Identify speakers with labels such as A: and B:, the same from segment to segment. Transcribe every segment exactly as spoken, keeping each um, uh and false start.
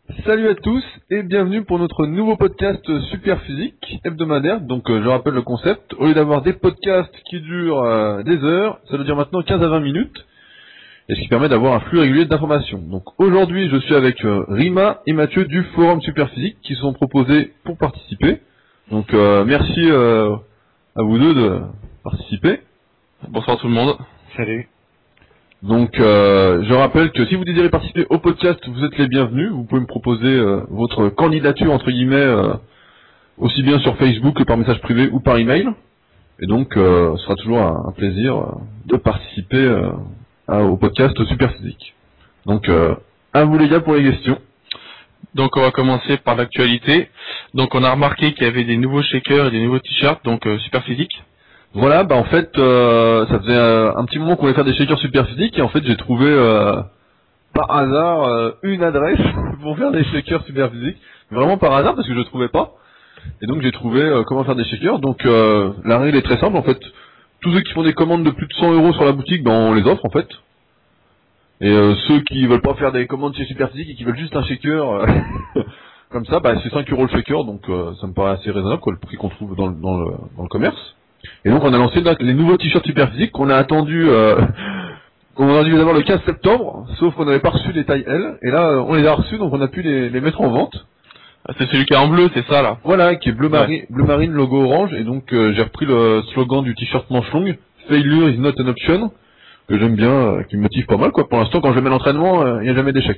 A: Salut à tous et bienvenue pour notre nouveau podcast Super Physique hebdomadaire. Donc euh, je rappelle le concept, au lieu d'avoir des podcasts qui durent euh, des heures, ça veut dire maintenant quinze à vingt minutes, et ce qui permet d'avoir un flux régulier d'informations. Donc aujourd'hui je suis avec euh, Rima et Mathieu du forum Super Physique qui sont proposés pour participer. Donc euh, merci euh, à vous deux de participer.
B: Bonsoir tout le monde.
C: Salut.
A: Donc euh, je rappelle que si vous désirez participer au podcast, vous êtes les bienvenus. Vous pouvez me proposer euh, votre candidature entre guillemets euh, aussi bien sur Facebook que par message privé ou par email. Et donc euh, ce sera toujours un, un plaisir euh, de participer euh, à- au podcast Super Physique. Donc euh, à vous les gars pour les questions.
B: Donc on va commencer par l'actualité. Donc on a remarqué qu'il y avait des nouveaux shakers et des nouveaux t-shirts, donc euh, super physique.
A: Voilà, bah en fait euh, ça faisait euh, un petit moment qu'on voulait faire des shakers Super Physique et en fait j'ai trouvé euh, par hasard euh, une adresse pour faire des shakers Super Physique. Vraiment par hasard parce que je ne trouvais pas. Et donc j'ai trouvé euh, comment faire des shakers. Donc euh, la règle est très simple en fait. Tous ceux qui font des commandes de plus de cent euros sur la boutique, ben on les offre en fait. Et euh, ceux qui veulent pas faire des commandes chez Super Physique et qui veulent juste un shaker euh, comme ça, bah c'est cinq euros le shaker, donc euh, ça me paraît assez raisonnable quoi, le prix qu'on trouve dans le, dans le dans le commerce. Et donc on a lancé donc, les nouveaux t-shirts Super Physique qu'on a attendu euh, qu'on a dû les avoir le quinze septembre, sauf qu'on n'avait pas reçu les tailles L. Et là euh, on les a reçus donc on a pu les, les mettre en vente.
B: Ah, c'est celui qui est en bleu, c'est ça là.
A: Voilà, qui est bleu,
B: Ouais.
A: mari- bleu marine, logo orange, et donc euh, j'ai repris le slogan du t-shirt manche longue, Failure is not an option, que j'aime bien, euh, qui me motive pas mal quoi. Pour l'instant, quand je mets l'entraînement, il n'y a jamais d'échec.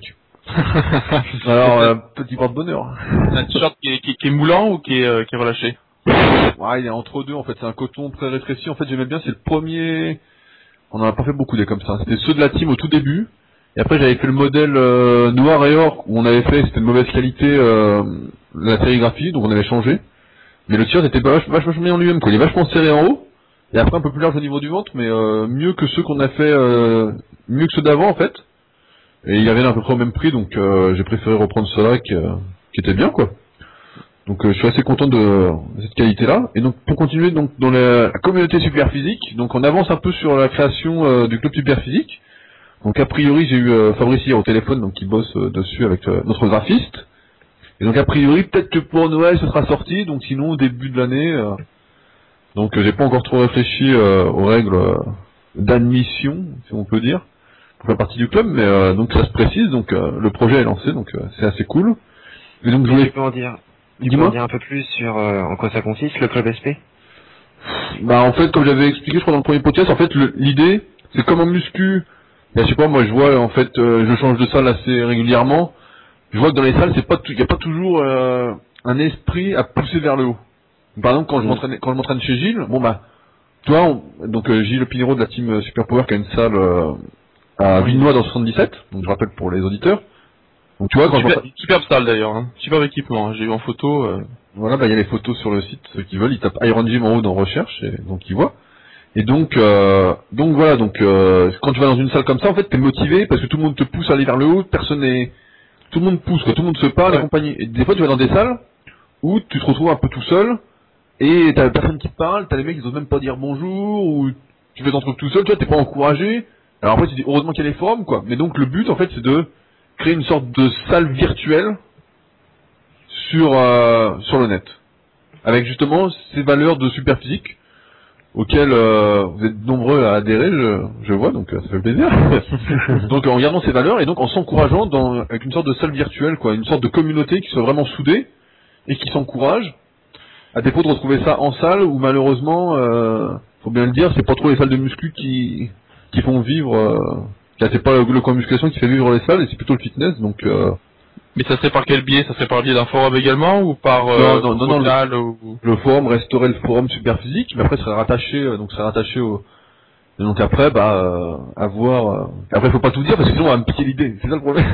A: Alors, euh, petit porte-bonheur.
B: C'est un t-shirt qui est, qui, qui est moulant ou qui est, euh, qui est relâché?
A: Ouais, il est entre deux en fait, c'est un coton très rétréci. En fait, j'aimais bien, c'est le premier. On en a pas fait beaucoup des comme ça. C'était ceux de la team au tout début. Et après, j'avais fait le modèle euh, noir et or où on avait fait, c'était de mauvaise qualité euh, la sérigraphie, donc on avait changé. Mais le t-shirt était vach- vachement bien en lui-même, quoi. Il est vachement serré en haut, et après un peu plus large au niveau du ventre, mais euh, mieux que ceux qu'on a fait, euh, mieux que ceux d'avant en fait. Et il avait à peu près au même prix, donc euh, j'ai préféré reprendre ceux-là qui, euh, qui était bien, quoi. Donc euh, je suis assez content de, de cette qualité-là. Et donc pour continuer donc dans la, la communauté Super Physique, donc on avance un peu sur la création euh, du club Super Physique. Donc a priori j'ai eu euh, Fabrice hier au téléphone, donc qui bosse euh, dessus avec euh, notre graphiste. Et donc a priori peut-être que pour Noël ce sera sorti, donc sinon au début de l'année. euh, donc euh, j'ai pas encore trop réfléchi euh, aux règles euh, d'admission, si on peut dire, pour faire partie du club, mais euh, donc ça se précise, donc euh, le projet est lancé, donc euh, c'est assez cool. Et donc je
C: Et tu
A: voulais,
C: peux en dire, tu peux en
A: dis-moi.
C: dire un peu plus sur euh, en quoi ça consiste, le club S P?
A: Bah en fait comme j'avais expliqué je crois dans le premier podcast, en fait le- l'idée c'est comme en muscu, et, je sais pas moi je vois en fait euh, je change de salle assez régulièrement. Je vois que dans les salles, c'est pas, il y a pas toujours euh, un esprit à pousser vers le haut. Par exemple, quand je
C: Mm.
A: m'entraîne, quand je m'entraîne chez Gilles, bon bah, toi, on- donc euh, Gilles Pinero de la team euh, Super Power qui a une salle euh, à Villenoix dans soixante-dix-sept, donc je rappelle pour les auditeurs. Donc tu vois, quand je
B: Super,
A: m'entraîne,
B: superbe salle d'ailleurs, hein. Superbe équipement, hein. J'ai vu en photo. euh.
A: voilà, bah il y a les photos sur le site, ceux qui veulent, ils tapent Iron Gym en haut dans recherche, et donc ils voient. Et donc, euh, donc voilà, donc euh, quand tu vas dans une salle comme ça, en fait, t'es motivé parce que tout le monde te pousse à aller vers le haut, personne n'est, tout le monde pousse, quoi, tout le monde se parle et
B: Ouais.
A: compagnie. Et des fois, tu vas dans des salles où tu te retrouves un peu tout seul, et t'as personne qui te parle, t'as les mecs qui osent même pas dire bonjour, ou tu fais ton truc tout seul, tu vois, t'es pas encouragé. Alors après tu dis heureusement qu'il y a les forums, quoi. Mais donc le but en fait c'est de créer une sorte de salle virtuelle sur euh, sur le net. Avec justement ces valeurs de super physique auxquelles euh, vous êtes nombreux à adhérer, je, je vois, donc euh, ça fait plaisir. Donc en regardant ces valeurs et donc en s'encourageant dans avec une sorte de salle virtuelle, quoi, une sorte de communauté qui soit vraiment soudée et qui s'encourage. À défaut de retrouver ça en salle, où malheureusement, euh, faut bien le dire, c'est pas trop les salles de muscu qui qui font vivre. Euh, là, c'est pas le, le coin musculation qui fait vivre les salles, et c'est plutôt le fitness. Donc euh,
B: Mais ça serait par quel biais? Ça serait par le biais d'un forum également ou par
A: non,
B: euh,
A: non, non, non, le,
B: local ou...
A: le forum resterait le forum super physique, mais après serait rattaché, euh, donc serait rattaché au. Et donc après, bah, euh, à voir. Euh, après, faut pas tout dire parce que sinon on va me piquer l'idée. C'est ça le problème.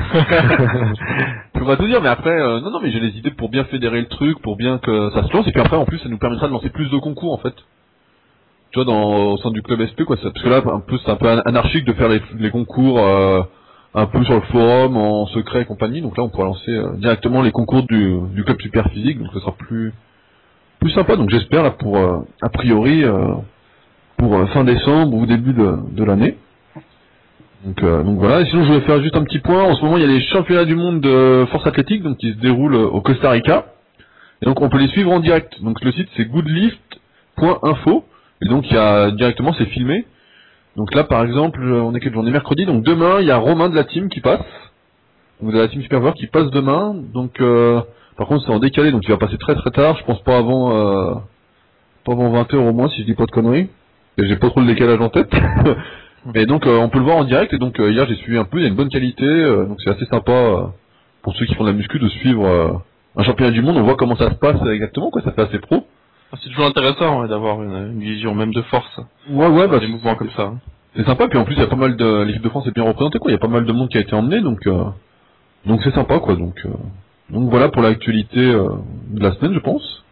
A: Faut pas tout dire, mais après, euh, non, non, mais j'ai les idées pour bien fédérer le truc, pour bien que ça se lance, et puis après, en plus, ça nous permettra de lancer plus de concours, en fait. Tu vois, dans, au sein du club S P, quoi. Ça, parce que là, un peu, c'est un peu an- anarchique de faire les, les concours euh, un peu sur le forum, en secret et compagnie. Donc là, on pourra lancer euh, directement les concours du, du club super physique, donc ce sera plus plus sympa. Donc j'espère là pour euh, a priori euh, pour euh, fin décembre ou début de, de l'année. Donc, euh, donc voilà. Et sinon, je voulais faire juste un petit point. En ce moment, il y a les championnats du monde de force athlétique, donc qui se déroulent au Costa Rica. Et donc, on peut les suivre en direct. Donc, le site c'est goodlift point info. Et donc, il y a directement, c'est filmé. Donc là, par exemple, on est quelle journée? Mercredi. Donc demain, il y a Romain de la team qui passe. Donc de la team Superpower qui passe demain. Donc, euh, par contre, c'est en décalé, donc il va passer très très tard. Je pense pas avant, euh, pas avant vingt heures au moins, si je dis pas de conneries. Et j'ai pas trop le décalage en tête. Mais donc euh, on peut le voir en direct, et donc euh, hier j'ai suivi un peu, il y a une bonne qualité, euh, donc c'est assez sympa euh, pour ceux qui font de la muscu de suivre euh, un championnat du monde, on voit comment ça se passe exactement, quoi, ça fait assez pro.
B: C'est toujours intéressant ouais, d'avoir une, une vision même de force.
A: Ouais ouais, bah,
B: des mouvements comme ça.
A: C'est sympa, puis en plus il y a pas mal de, l'équipe de France est bien représentée, quoi, il y a pas mal de monde qui a été emmené, donc euh, donc c'est sympa, quoi, donc euh, donc voilà pour l'actualité euh, de la semaine, je pense.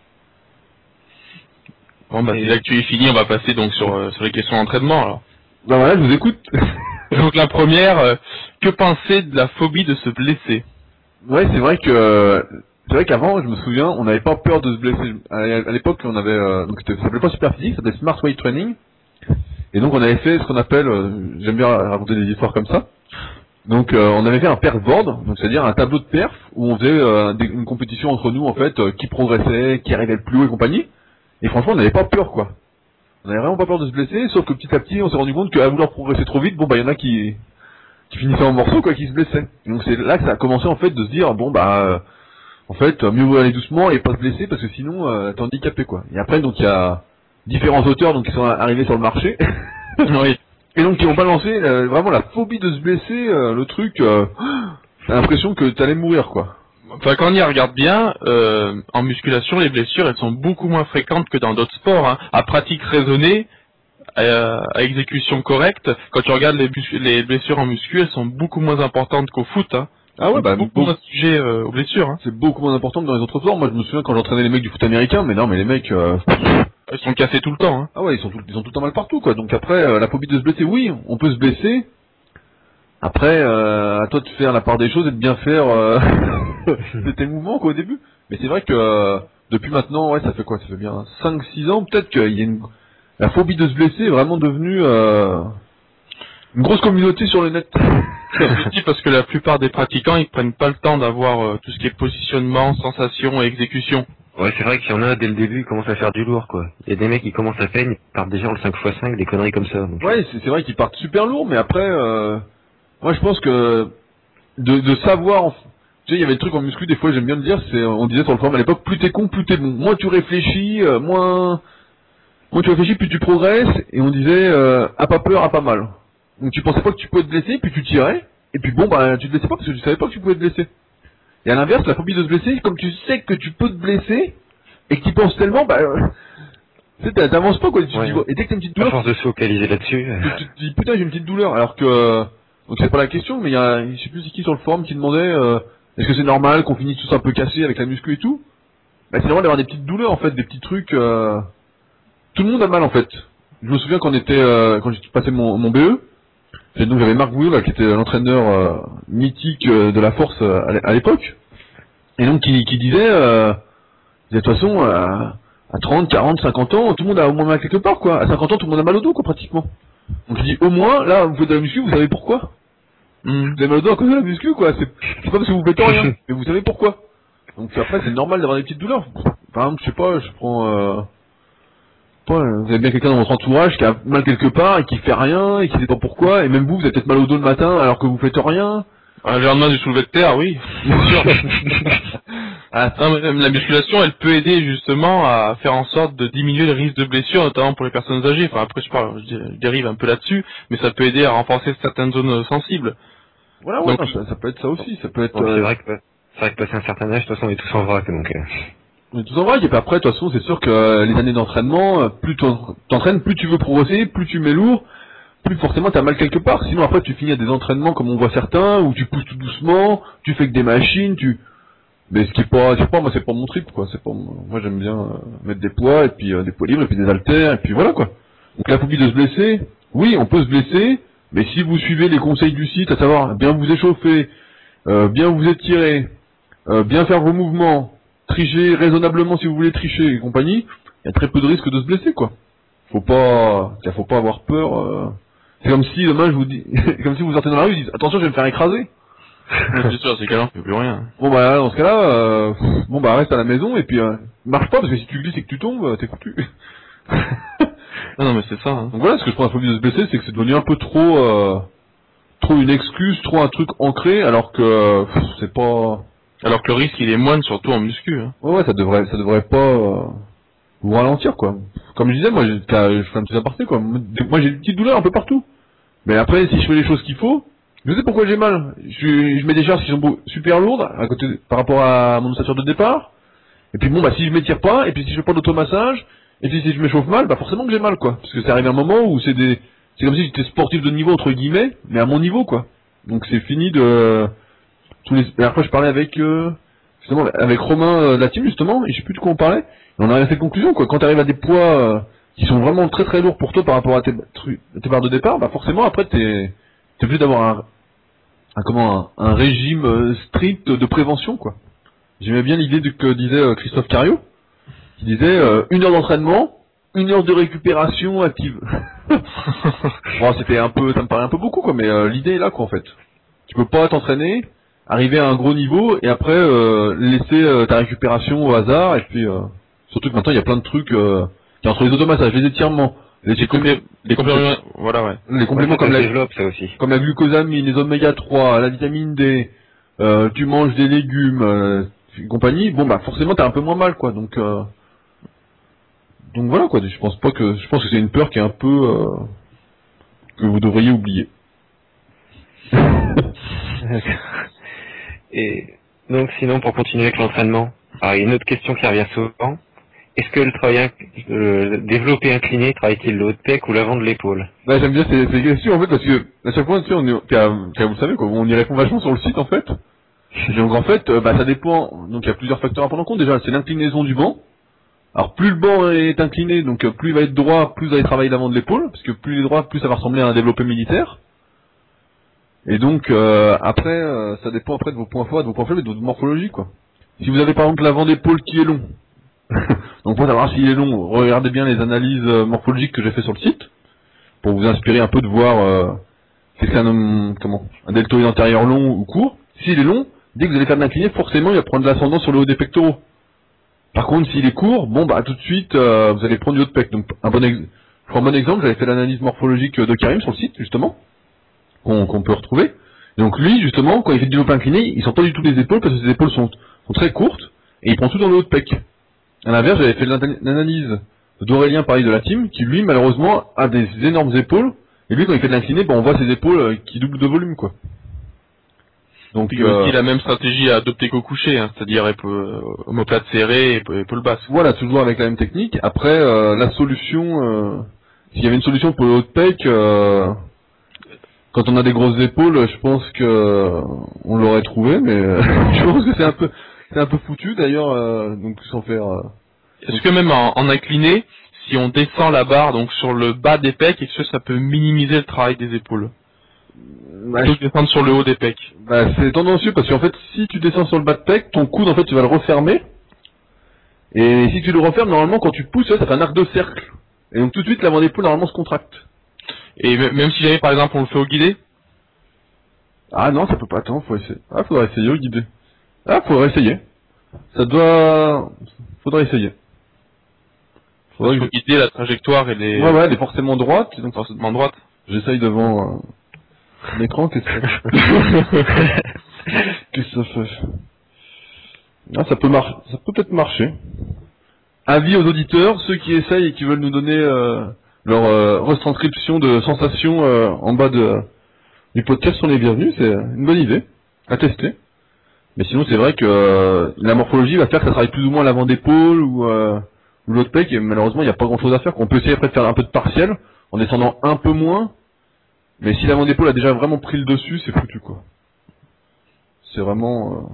B: Bon bah, et... si l'actu est finie, on va passer donc sur euh, sur les questions d'entraînement alors.
A: Bah voilà, je vous écoute.
B: Donc la première, euh, que penser de la phobie de se blesser?
A: Ouais, c'est vrai que c'est vrai qu'avant, je me souviens, on n'avait pas peur de se blesser. À l'époque, on avait euh, donc ça s'appelait pas super physique, ça s'appelait smart weight training. Et donc on avait fait ce qu'on appelle, euh, j'aime bien raconter des histoires comme ça. Donc euh, on avait fait un perf board, donc c'est-à-dire un tableau de perf où on faisait euh, des, une compétition entre nous en fait, euh, qui progressait, qui arrivait le plus haut et compagnie. Et franchement, on n'avait pas peur, quoi. On n'avait vraiment pas peur de se blesser, sauf que petit à petit, on s'est rendu compte qu'à vouloir progresser trop vite, bon bah il y en a qui qui finissaient en morceaux, quoi, qui se blessaient. Et donc c'est là que ça a commencé en fait de se dire bon bah euh, en fait mieux vaut aller doucement et pas se blesser parce que sinon euh, t'es handicapé, quoi. Et après donc il y a différents auteurs donc qui sont arrivés sur le marché.
B: Oui.
A: Et donc qui ont balancé euh, vraiment la phobie de se blesser, euh, le truc, euh, t'as l'impression que t'allais mourir, quoi.
B: Enfin, quand on y regarde bien, euh, en musculation, les blessures, elles sont beaucoup moins fréquentes que dans d'autres sports. Hein. À pratique raisonnée, à, à exécution correcte, quand tu regardes les, les blessures en muscu, elles sont beaucoup moins importantes qu'au foot. Hein.
A: Ah ouais, bah
B: beaucoup
A: beaucoup
B: moins sujet euh, aux blessures. Hein.
A: C'est beaucoup moins important que dans les autres sports. Moi, je me souviens quand j'entraînais les mecs du foot américain, mais non, mais les mecs, euh...
B: ils sont cassés tout le temps. Hein.
A: Ah ouais, ils sont tout, ils ont tout le temps mal partout, quoi. Donc après, euh, la phobie de se blesser, oui, on peut se blesser. Après, euh, à toi de faire la part des choses et de bien faire euh, tes mouvements, quoi, au début. Mais c'est vrai que euh, depuis maintenant, ouais, ça fait quoi? Ça fait bien cinq six ans, peut-être qu'il y a une... La phobie de se blesser est vraiment devenue euh, une grosse communauté sur le net.
B: C'est petit parce que la plupart des pratiquants, ils prennent pas le temps d'avoir euh, tout ce qui est positionnement, sensation et exécution.
C: Ouais, c'est vrai qu'il y en a, dès le début, ils commencent à faire du lourd, quoi. Il y a des mecs qui commencent à peine, ils partent déjà en le cinq fois cinq, des conneries comme ça. Donc...
A: Ouais, c'est, c'est vrai qu'ils partent super lourd, mais après... Euh... Moi, je pense que de, de savoir, tu sais, il y avait le truc en muscu, des fois, j'aime bien le dire, c'est, on disait sur le forum à l'époque, plus t'es con, plus t'es bon. Moins tu réfléchis, euh, moins, moins tu réfléchis, plus tu progresses, et on disait, euh, à pas peur, à pas mal. Donc tu pensais pas que tu pouvais te blesser, puis tu tirais, et puis bon, bah, tu te blessais pas parce que tu savais pas que tu pouvais te blesser. Et à l'inverse, la phobie de se blesser, comme tu sais que tu peux te blesser, et que tu penses tellement, bah, euh, tu sais, t'avances pas, quoi, tu
C: ouais.
A: te dis, et dès que t'as une petite douleur,
C: à force de se focaliser là-dessus,
A: tu, tu te dis, putain, j'ai une petite douleur, alors que, donc c'est pas la question, mais il y a, je sais plus c'est qui sur le forum qui demandait, euh, est-ce que c'est normal qu'on finisse tous un peu cassés avec la muscu et tout? Bah c'est normal d'avoir des petites douleurs en fait, des petits trucs. Euh... Tout le monde a mal en fait. Je me souviens quand on était, euh, quand j'ai passé mon, mon B E, et donc j'avais Marc Bouillot là, qui était l'entraîneur euh, mythique euh, de la force euh, à l'époque, et donc qui, qui disait, euh, il disait, de toute façon, euh, à trente, quarante, cinquante ans, tout le monde a au moins mal quelque part, quoi. À cinquante ans, tout le monde a mal au dos, quoi, pratiquement. Donc je dis, au moins, là, vous faites de la muscu, vous savez pourquoi?
B: Mmh.
A: Vous avez mal au dos à cause de la muscu, quoi. C'est, c'est pas parce que vous faites rien, mais vous savez pourquoi. Donc après, c'est normal d'avoir des petites douleurs. Par exemple, je sais pas, je prends... Euh, pas, vous avez bien quelqu'un dans votre entourage qui a mal quelque part et qui fait rien et qui sait pas pourquoi, et même vous, vous avez peut-être mal au dos le matin alors que vous faites rien.
B: Un lendemain du soulevé de terre, oui, bien sûr. Ah, non, mais la musculation, elle peut aider justement à faire en sorte de diminuer le risque de blessure, notamment pour les personnes âgées. Enfin, après, je parle, je dérive un peu là-dessus, mais ça peut aider à renforcer certaines zones sensibles.
A: Voilà, ouais, donc, non, ça, ça peut être ça aussi. Ça peut être.
C: Donc,
A: euh...
C: C'est vrai que c'est vrai que passer un certain âge, de toute façon, on est tous en vrac, donc. Euh...
A: On est tous en vrac. Et puis après, de toute façon, c'est sûr que euh, les années d'entraînement, euh, plus t'entraînes, plus tu veux progresser, plus tu mets lourd, plus forcément t'as mal quelque part. Sinon après, tu finis à des entraînements comme on voit certains, où tu pousses tout doucement, tu fais que des machines, tu. Mais ce qui est pas, je sais pas, moi c'est pas mon trip, quoi. C'est pas, moi j'aime bien euh, mettre des poids et puis euh, des poids libres et puis des haltères et puis voilà, quoi. Donc la phobie de se blesser, oui, on peut se blesser, mais si vous suivez les conseils du site, à savoir bien vous échauffer, euh, bien vous étirer, euh, bien faire vos mouvements, tricher raisonnablement si vous voulez tricher et compagnie, il y a très peu de risques de se blesser, quoi. Faut pas, faut pas avoir peur. Euh... C'est comme si demain je vous dis, comme si vous sortez dans la rue, vous dites attention, je vais me faire écraser.
B: C'est sûr, c'est qu'alors, il fait plus rien.
A: Bon bah dans ce cas-là, euh, bon bah reste à la maison et puis euh, marche pas parce que si tu glisses et que tu tombes, euh, t'es foutu.
B: Non, non, mais c'est ça. Hein.
A: Donc voilà, ce que je prends la phobie de se blesser, c'est que c'est devenu un peu trop, euh, trop une excuse, trop un truc ancré, alors que euh, pff, c'est pas.
B: Alors que le risque il est moindre, surtout en muscu. Hein.
A: Ouais, ouais, ça devrait, ça devrait pas euh, vous ralentir quoi. Comme je disais, moi, j'ai- je fais un petit aparté quoi. Moi, j'ai des petites douleurs un peu partout. Mais après, si je fais les choses qu'il faut, je sais pourquoi j'ai mal. Je, je mets des charges qui sont beau- super lourdes à côté, par rapport à mon ossature de départ. Et puis bon, bah si je m'étire pas, et puis si je fais pas d'automassage, et puis si je m'échauffe mal, bah forcément que j'ai mal quoi. Parce que c'est arrivé un moment où c'est des, c'est comme si j'étais sportif de niveau entre guillemets, mais à mon niveau quoi. Donc c'est fini de tous les. La dernière fois je parlais avec euh, justement avec Romain euh, de la team justement, et je sais plus de quoi on parlait. Et on arrive à cette conclusion quoi. Quand tu arrives à des poids euh, qui sont vraiment très très lourds pour toi par rapport à tes, tru- tes barres de départ, bah forcément après t'es t'es obligé d'avoir un, un comment un, un régime euh, strict de prévention quoi. J'aimais bien l'idée de que disait euh, Christophe Cario, qui disait euh, une heure d'entraînement, une heure de récupération active. Bon, c'était un peu, ça me paraît un peu beaucoup quoi, mais euh, l'idée est là quoi en fait. Tu peux pas t'entraîner, arriver à un gros niveau et après euh, laisser euh, ta récupération au hasard et puis euh, surtout que maintenant il y a plein de trucs euh, qui entre les automassages, les étirements, les,
B: Les, complé- les compléments, voilà, ouais.
A: les compléments
C: Ouais,
A: comme
C: ça
A: la
C: développe ça aussi.
A: comme la glucosamine, les oméga trois, la vitamine D, euh, tu manges des légumes, euh, et compagnie, bon bah forcément t'as un peu moins mal quoi, donc euh, donc voilà quoi, je pense pas que je pense que c'est une peur qui est un peu euh, que vous devriez oublier.
C: Et donc sinon pour continuer avec l'entraînement, alors, il y a une autre question qui revient souvent. Est-ce que le travail inc- euh, développé incliné travaille-t-il le haut de pec ou l'avant de l'épaule?
A: Bah j'aime bien ces, ces questions en fait parce que à chaque fois tu sais, on est, car, car vous le savez quoi, on y répond vachement sur le site en fait. Et donc en fait euh, bah ça dépend, donc il y a plusieurs facteurs à prendre en compte. Déjà c'est l'inclinaison du banc. Alors plus le banc est incliné, donc euh, plus il va être droit, plus vous allez travailler l'avant de l'épaule, parce que plus il est droit, plus ça va ressembler à un développé militaire. Et donc euh, après euh, ça dépend après de vos points forts, de vos points faibles et de votre morphologie quoi. Si vous avez par exemple l'avant d'épaule qui est long, donc pour savoir s'il est long, regardez bien les analyses euh, morphologiques que j'ai fait sur le site, pour vous inspirer un peu de voir euh, si c'est un homme, comment, un deltoïde antérieur long ou court. S'il est long, dès que vous allez faire de l'incliné, forcément il va prendre de l'ascendant sur le haut des pectoraux. Par contre, s'il est court, bon bah tout de suite euh, vous allez prendre du haut de pec. Donc un bon, ex- je prends un bon exemple, j'avais fait l'analyse morphologique de Karim sur le site justement, qu'on qu'on peut retrouver. Et donc lui justement, quand il fait du développé incliné, il sent pas du tout les épaules parce que ses épaules sont, sont très courtes et il prend tout dans le haut de pec. À l'inverse, j'avais fait l'analyse d'Aurélien pareil de la team, qui lui malheureusement a des énormes épaules, et lui quand il fait de l'incliné, bon, on voit ses épaules euh, qui doublent de volume quoi. Donc
B: Puis il y a
A: euh,
B: aussi la même stratégie à adopter qu'au coucher, hein, c'est-à-dire épaule, omoplate serrée et épaule épaule basse.
A: voilà, toujours avec la même technique. Après euh, la solution, euh, s'il y avait une solution pour le haut de pec, euh, quand on a des grosses épaules, je pense que euh, on l'aurait trouvé, mais euh, je pense que c'est un peu c'est un peu foutu d'ailleurs, euh, donc sans faire. Euh,
B: Est-ce que même en, en incliné, si on descend la barre donc sur le bas des pecs, est-ce que ça peut minimiser le travail des épaules
A: bah,
B: plutôt que descendre sur le haut des pecs?
A: Bah, c'est tendancieux parce qu'en fait, si tu descends sur le bas de pec, ton coude, en fait, tu vas le refermer. Et si tu le refermes, normalement, quand tu pousses, ça fait un arc de cercle. Et donc, tout de suite, l'avant d'épaule, normalement, se contracte.
B: Et m- même si jamais par exemple on le fait au guidé?
A: Ah non, ça peut pas. Attends, faut essayer. Ah, faudra essayer au guidé. Ah, faudra essayer. Ça doit... Faudra essayer.
B: Parce
A: Faudra
B: qu'au
A: que...
B: guidé, la trajectoire elle est
A: Ouais, ouais, elle est forcément droite. Donc,
B: forcément droite.
A: j'essaye devant euh, l'écran. Qu'est-ce que ça Qu'est-ce que ça fait? Ah, ça peut marcher. Ça peut peut-être marcher. Avis aux auditeurs, ceux qui essayent et qui veulent nous donner euh, leur euh, retranscription de sensations euh, en bas de, du podcast sont les bienvenus, c'est une bonne idée à tester. Mais sinon c'est vrai que euh, la morphologie va faire que ça travaille plus ou moins l'avant d'épaule ou, euh, ou l'autre pec et malheureusement il n'y a pas grand chose à faire. On peut essayer après de faire un peu de partiel en descendant un peu moins, mais si l'avant d'épaule a déjà vraiment pris le dessus, c'est foutu quoi. C'est vraiment... Euh,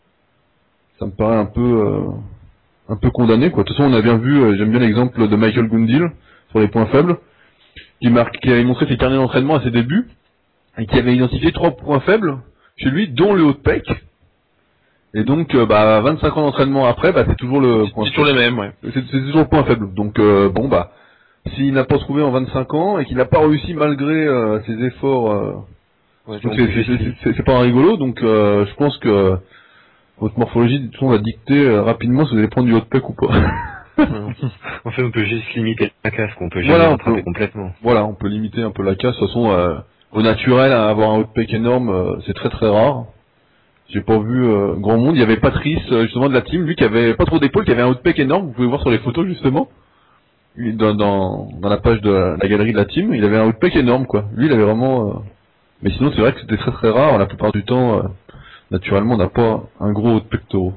A: ça me paraît un peu... Euh, un peu condamné quoi. De toute façon on a bien vu, euh, j'aime bien l'exemple de Michael Gundil sur les points faibles, qui, marque, qui avait montré ses carnets d'entraînement à ses débuts, et qui avait identifié trois points faibles chez lui, dont le haut de pec, et donc euh, bah vingt-cinq ans d'entraînement après, bah c'est toujours le
B: C'est
A: point
B: toujours
A: faible.
B: les mêmes, ouais.
A: C'est, c'est toujours le point faible, donc euh, bon bah s'il n'a pas trouvé en vingt-cinq ans et qu'il n'a pas réussi malgré euh, ses efforts. Euh,
C: Ouais,
A: donc
C: donc,
A: c'est, c'est, c'est, c'est, c'est pas un rigolo, donc euh, je pense que votre morphologie de toute façon, va dicter euh, rapidement si vous allez prendre du hot pec ou pas.
C: en fait, on peut juste limiter la casse, qu'on peut jamais
A: Voilà, on
C: rattraper
A: peut-
C: complètement.
A: Voilà, on peut limiter un peu la casse. De toute façon, euh, au naturel, à avoir un hot pec énorme, euh, c'est très très rare. J'ai pas vu euh, grand monde. Il y avait Patrice, euh, justement, de la team, lui qui avait pas trop d'épaules, qui avait un hot pec énorme. Vous pouvez voir sur les photos, justement. Lui, Dans, dans, dans la page de la, la galerie de la team, il avait un hot pec énorme, quoi. Lui, il avait vraiment... euh, Mais sinon, c'est vrai que c'était très très rare. La plupart du temps, euh, naturellement, on n'a pas un gros haut de pectoraux.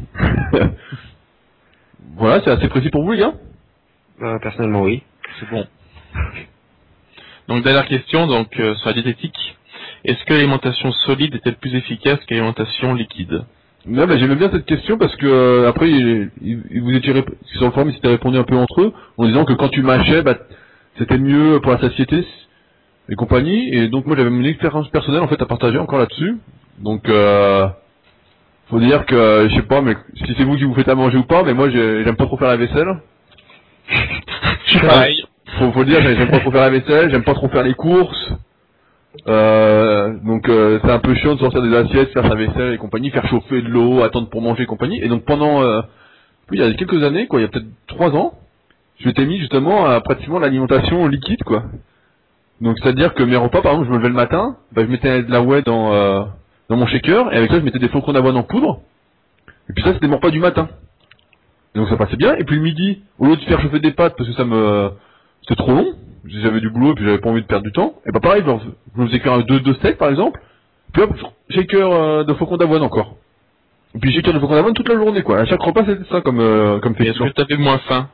A: Voilà, c'est assez précis pour vous, les gars.
C: Euh, personnellement, oui.
B: C'est bon. Donc dernière question, donc euh, sur la diététique. Est-ce que l'alimentation solide est-elle plus efficace que l'alimentation liquide?
A: Ouais, bah, j'aimais bien cette question parce que euh, après, il, il- il vous étiez rép- sur le forum, ils s'étaient répondu un peu entre eux en disant que quand tu mâchais, bah, c'était mieux pour la satiété et compagnie. Et donc moi, j'avais mon expérience personnelle en fait à partager encore là-dessus. Donc, euh, faut dire que euh, je sais pas, mais si c'est vous qui vous faites à manger ou pas, mais moi, j'ai- j'aime pas trop faire la vaisselle.
B: Je suis pareil.
A: Faut, faut le dire, j'aime pas trop faire la vaisselle, j'aime pas trop faire les courses. Euh, donc euh, c'est un peu chiant de sortir des assiettes, faire sa vaisselle et compagnie, faire chauffer de l'eau, attendre pour manger et compagnie. Et donc pendant, euh, oui, il y a quelques années, quoi, il y a peut-être trois ans, je m'étais mis justement à pratiquement l'alimentation liquide, quoi. Donc c'est-à-dire que mes repas, par exemple, je me levais le matin, bah, je mettais de la whey dans euh, dans mon shaker et avec ça je mettais des flocons d'avoine en poudre. Et puis ça c'était mon repas du matin. Et donc ça passait bien. Et puis le midi, au lieu de faire chauffer des pâtes parce que ça me c'était trop long, j'avais du boulot et puis j'avais pas envie de perdre du temps, et bah pareil, je je me faisais cuire deux, deux steaks par exemple, puis hop, shaker euh, de flocons d'avoine encore. Et puis shaker de flocons d'avoine toute la journée quoi. À chaque repas c'était ça comme euh, comme
B: Et est-ce
A: féculent.
B: que t'avais moins faim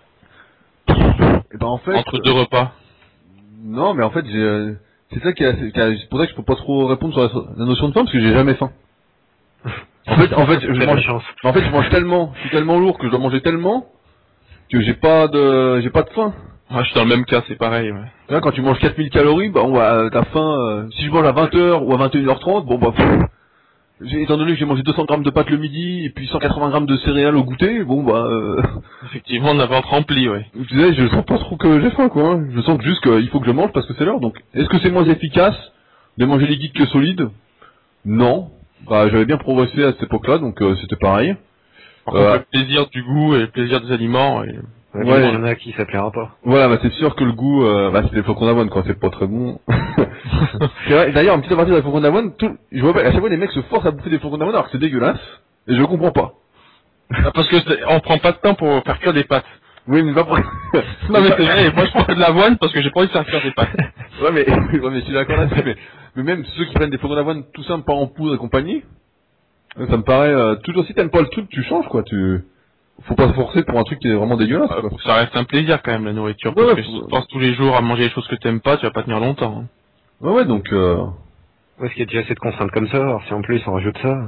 A: Et ben en fait
B: entre deux repas?
A: non mais en fait j'ai euh, c'est ça qui est, qui est- c'est pour ça que je peux pas trop répondre sur la, la notion de faim parce que j'ai jamais faim. En fait en fait je
C: Quelle
A: mange
C: chance.
A: en fait je mange tellement, je suis tellement lourd que je dois manger tellement que j'ai pas de j'ai pas de faim.
B: Ah, je suis dans le même cas, c'est pareil, ouais.
A: Là, quand tu manges quatre mille calories, bah, on va, t'as faim, euh, si je mange à vingt heures ou à vingt et une heures trente, bon, bah, pff, j'ai, étant donné que j'ai mangé deux cents grammes de pâtes le midi, et puis cent quatre-vingts grammes de céréales au goûter, bon, bah, euh,
B: Effectivement, on a ventre rempli, ouais.
A: je disais, je sens pas trop que j'ai faim, quoi, hein. Je sens que juste qu'il faut que je mange parce que c'est l'heure, donc, est-ce que c'est moins efficace de manger liquide que solide? Non. Bah, j'avais bien progressé à cette époque-là, donc, euh, c'était pareil.
B: Par contre,
A: Euh,
B: le plaisir du goût et le plaisir des aliments, et...
C: Ouais,
A: Ouais.
C: Il y en a qui ça plaira pas.
A: Voilà, bah c'est sûr que le goût, euh, bah c'est des flocons d'avoine quoi, c'est pas très bon. C'est vrai, d'ailleurs, un petit aparté des flocons d'avoine, tout, je vois, à chaque fois les mecs se forcent à bouffer des flocons d'avoine alors que c'est dégueulasse, et je comprends pas.
B: Ah, parce que c'est- on prend pas de temps pour faire cuire des pâtes.
A: Oui, mais pas pour...
B: Non mais c'est vrai, moi je prends que de l'avoine parce que j'ai pas envie de faire cuire des pâtes.
A: Ouais, mais, ouais, mais je suis d'accord là-dessus, mais, mais même ceux qui prennent des flocons d'avoine tout simples, pas en poudre et compagnie, ça me paraît, euh, toujours si t'aimes pas le truc, tu changes quoi, tu... Faut pas se forcer pour un truc qui est vraiment dégueulasse
B: Euh,
A: quoi.
B: faut que ça reste un plaisir quand même la nourriture.
A: Ouais,
B: Parce
A: ouais,
B: que si
A: faut-
B: tu penses tous les jours à manger des choses que t'aimes pas, tu vas pas tenir longtemps. hein.
A: Ouais, ouais, donc, euh...
C: Ouais, est-ce qu'il y a déjà assez de contraintes comme ça, alors si en plus on rajoute ça.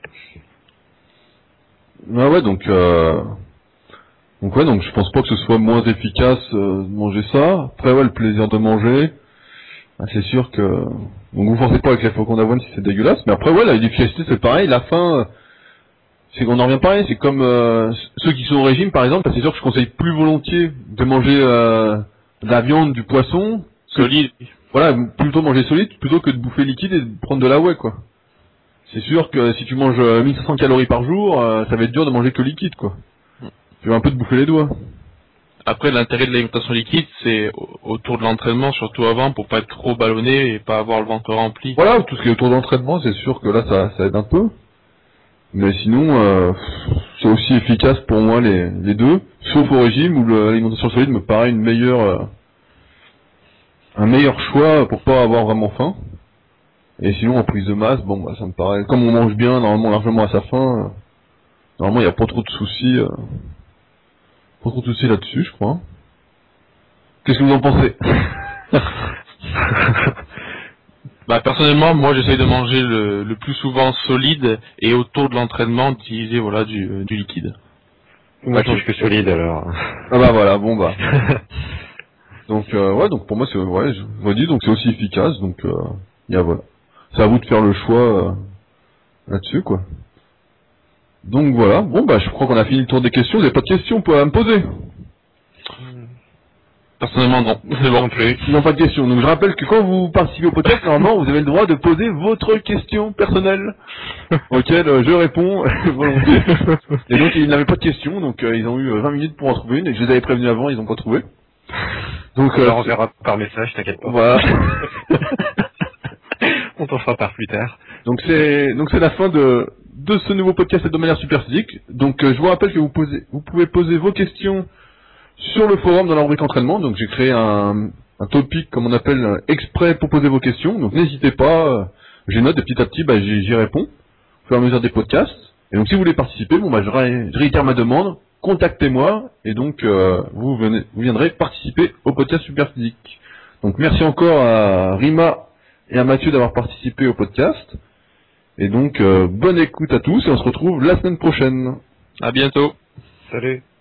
A: Ouais, ouais, donc, euh... donc ouais, donc je pense pas que ce soit moins efficace euh, de manger ça. Après, ouais, le plaisir de manger, ah, c'est sûr que... Donc vous forcez pas avec les flocons d'avoine si c'est dégueulasse, mais après, ouais, la l'efficacité c'est pareil, la faim, euh, c'est qu'on en revient pareil, c'est comme euh, ceux qui sont au régime par exemple, c'est sûr que je conseille plus volontiers de manger euh, de la viande, du poisson, que,
B: Solide.
A: voilà, plutôt manger solide, plutôt que de bouffer liquide et de prendre de la whey, quoi. C'est sûr que si tu manges euh, mille cinq cents calories par jour, euh, ça va être dur de manger que liquide, quoi. Tu vas un peu te bouffer les doigts.
B: Après, l'intérêt de l'alimentation liquide, c'est au- autour de l'entraînement, surtout avant, pour pas être trop ballonné et pas avoir le ventre rempli.
A: Voilà, tout ce qui est autour d'entraînement, c'est sûr que là, ça, ça aide un peu. Mais sinon, euh, c'est aussi efficace pour moi les, les deux, sauf au régime où le- l'alimentation solide me paraît une meilleure, euh, un meilleur choix pour pas avoir vraiment faim. Et sinon, en prise de masse, bon, bah, ça me paraît, comme on mange bien, normalement largement à sa faim, euh, normalement il n'y a pas trop de soucis, euh, pas trop de soucis là-dessus, je crois. Qu'est-ce que vous en pensez?
B: Bah personnellement, moi j'essaye de manger le, le plus souvent solide et autour de l'entraînement d'utiliser voilà du, euh, du liquide.
C: Moi je mange que solide alors.
A: Ah bah voilà, bon bah. Donc euh, ouais, donc pour moi c'est ouais, je vous dis donc c'est aussi efficace, donc euh, y a, voilà. C'est à vous de faire le choix euh, là-dessus quoi. Donc voilà, bon bah je crois qu'on a fini le tour des questions, vous n'avez pas de questions pour à me poser?
B: Personnellement, non. C'est bon.
C: Non plus.
A: Ils n'ont pas de questions. Donc je rappelle que quand vous participez au podcast, normalement, vous avez le droit de poser votre question personnelle, auquel euh, je réponds volontiers. Et donc ils n'avaient pas de questions, donc euh, ils ont eu euh, vingt minutes pour en trouver une, et je les avais prévenus avant, ils n'ont pas trouvé. Donc
C: On
A: euh,
C: leur enverra par message, t'inquiète pas.
A: voilà.
C: On t'en fera part plus tard.
A: Donc c'est donc c'est la fin de de ce nouveau podcast de manière super physique. Donc euh, je vous rappelle que vous posez vous pouvez poser vos questions sur le forum dans la rubrique entraînement. Donc j'ai créé un un topic comme on appelle euh, exprès pour poser vos questions. Donc n'hésitez pas, euh, je note et petit à petit bah j'y, j'y réponds au fur et à mesure des podcasts. Et donc si vous voulez participer, bon bah je, ré, je réitère ma demande, contactez-moi et donc euh, vous venez vous viendrez participer au podcast super physique. Donc merci encore à Rima et à Mathieu d'avoir participé au podcast. Et donc, euh, bonne écoute à tous et on se retrouve la semaine prochaine.
B: À bientôt.
C: Salut.